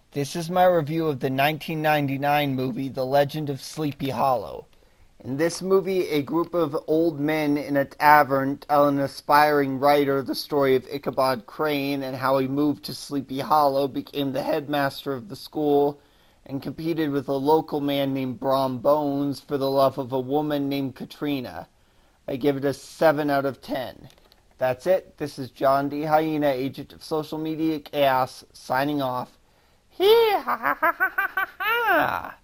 This is my review of the 1999 movie The Legend of Sleepy Hollow. In this movie, a group of old men in a tavern tell an aspiring writer the story of Ichabod Crane and how he moved to Sleepy Hollow, became the headmaster of the school, and competed with a local man named Brom Bones for the love of a woman named Katrina. I give it a 7 out of 10. That's it. This is John D. Hyena, agent of social media chaos, signing off. Hee ha ha ha ha ha ha!